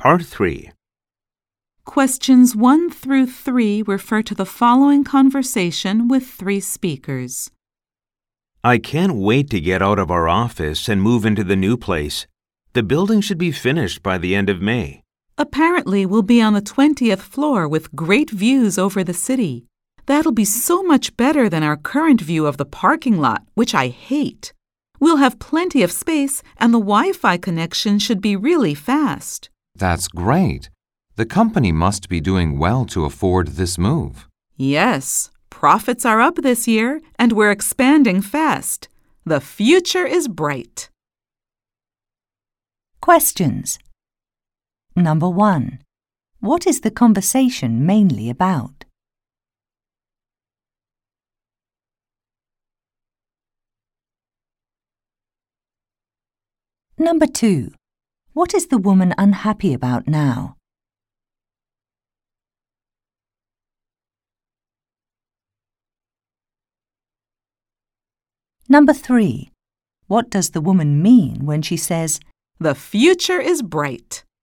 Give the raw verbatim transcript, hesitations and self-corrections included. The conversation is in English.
Part three. Questions one through three refer to the following conversation with three speakers. I can't wait to get out of our office and move into the new place. The building should be finished by the end of May. Apparently, we'll be on the twentieth floor with great views over the city. That'll be so much better than our current view of the parking lot, which I hate. We'll have plenty of space, and the Wi-Fi connection should be really fast. That's great. The company must be doing well to afford this move. Yes, profits are up this year, and we're expanding fast. The future is bright. Questions. Number one. What is the conversation mainly about? Number two. What is the woman unhappy about now? Number three. What does the woman mean when she says, The future is bright?